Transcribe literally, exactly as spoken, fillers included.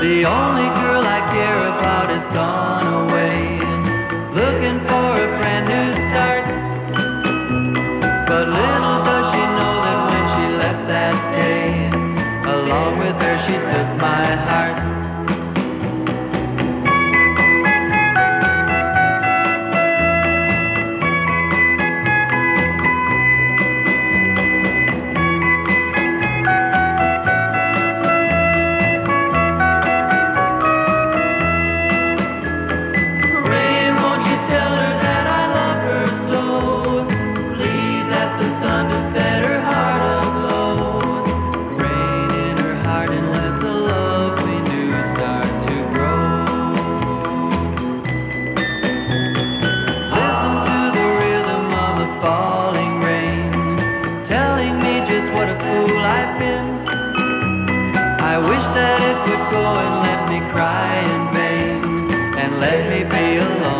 The only girl I care about is gone away, looking for a brand new start. But little does she know that when she left that day, along with her she took my heart. I wish that it would go and let me cry in vain, and let me be alone.